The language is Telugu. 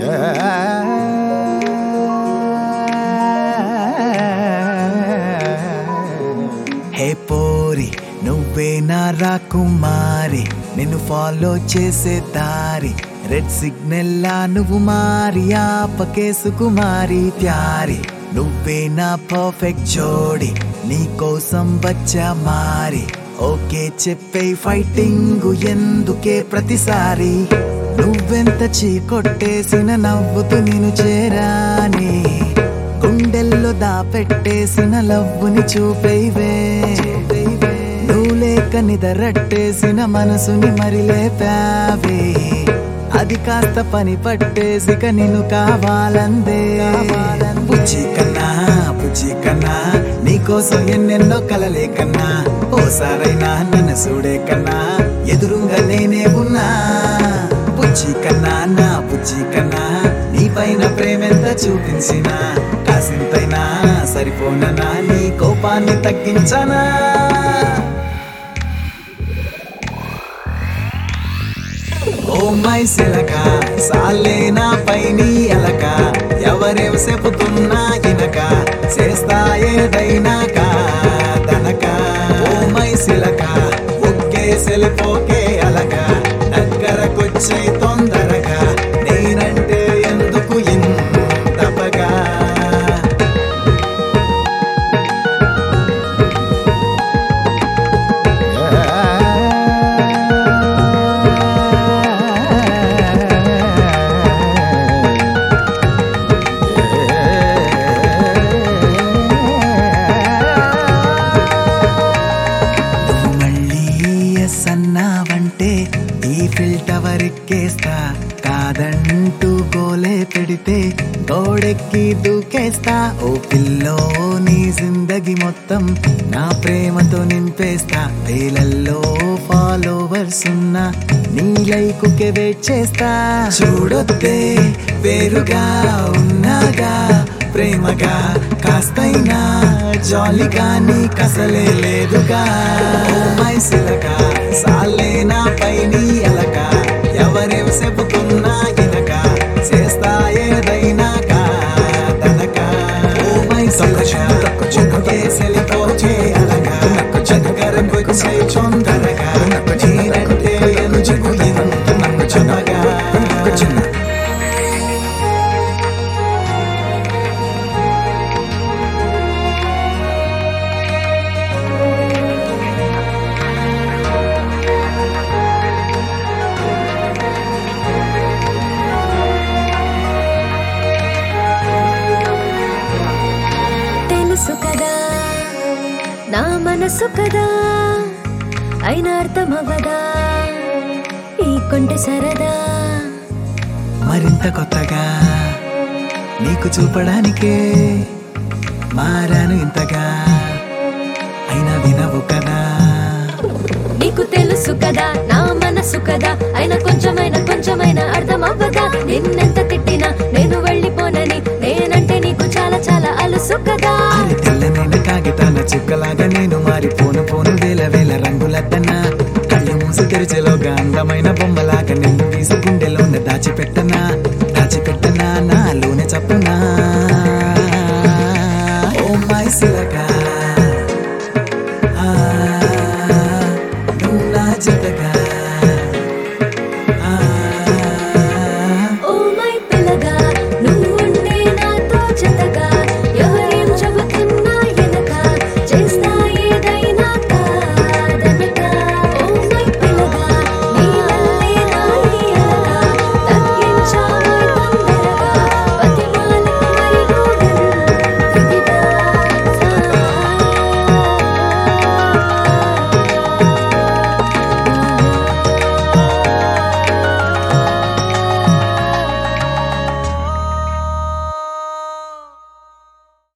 హే పోరి నువ్వే నా రాకుమారి, నిన్ను ఫాలో చేసే దారి రెడ్ సిగ్నల్ లా నువ్వు మారి ఆపకే సుకుమారి ప్యారి. నువ్వే నా పర్ఫెక్ట్ జోడి, నీ కోసం వచ్చా మారి. ఓకే చెప్పే ఫైటింగ్ ఎందుకే ప్రతిసారి, నువ్వెంత చీకొట్టేసిన నవ్వుతూ నేను చేరాని. గుండెల్లో దాపెట్టేసిన లవ్వుని చూపేవే, నువ్వు లేక నిదరట్టేసిన మనసుని మరి లేపావే. అది కాస్త పని పట్టేసిక నిన్ను కావాలందే. బుజ్జి కన్నా నీకోసం ఎన్నెన్నో కలలే కన్నా, ఓసారైనా నన్ను చూడే కన్నా ఎదురుగా నేనే ఉన్నా. బుజ్జి కన్నా నీ పైన ప్రేమెంత చూపించినా, కాసింతైనా సరిపోననా నీ కోపాన్ని తగ్గించనా. ఓ మై సిలక సాలే నా పైని అలక, ఎవరేం చెబుతున్నా ఇనక చేస్తా ఏదైనా కాదనక. ఓ మై సిలక ఒక్కే సెలిపోకే అలక, దగ్గరకొచ్చే తొందరగా నేనంటే ఎందుకు ఇంతపగా. సన్నావంటే ఈ ఫిల్టవర్ ఎక్కేస్తా, కాదంటూ గోలే పెడితే గోడెక్కి దూకేస్తా. ఓ పిల్లో నీ జిందగీ మొత్తం నా ప్రేమతో నింపేస్తా. వేలల్లో ఫాలోవర్స్ ఉన్నా నీ లైకుకే వెయిట్ చేస్తా. చూడొద్దే వేరుగా ఉన్నాగా ప్రేమగా, కాస్తైనా జాలిగా నీ కసలే లేదుగా. ఓ మై సిలక సాలే నా పైని అలక, ఎవరేం చెబుతున్నా ఇనక చేస్తా ఏదైనా కాదనక. ఓ మై సిలక ఒకే సెలిపోచే అలక, దగ్గరకొచ్చే తొందరగా నేనంటే ఎందుకు ఇంతగా. తెలుసు కదా నా మనసు కదా, అయినా అర్థమవ్వదా ఈ కొంటె సరదా. మరింత కొత్తగా నీకు చూపడానికే మారాను ఇంతగా, అయినా వినవు కదా. నీకు తెలుసు కదా నా మనసు కదా, అయినా కొంచెమైనా అర్థమవ్వదా. నిన్నెంత తిట్టినా నేను వెళ్ళిపోనని, నేనంటే నీకు చాలా చాలా అలుసు కదా. తెల్లనైన కాగితాల చుక్కలాగా నేను మారిపోను వేల వేల రంగులద్దన్నా. కళ్ళు మూసి తెరిచేలోగా అందమైన బొమ్మలాగా నిన్ను తీసి గుండెలోనే దాచిపెట్టనా.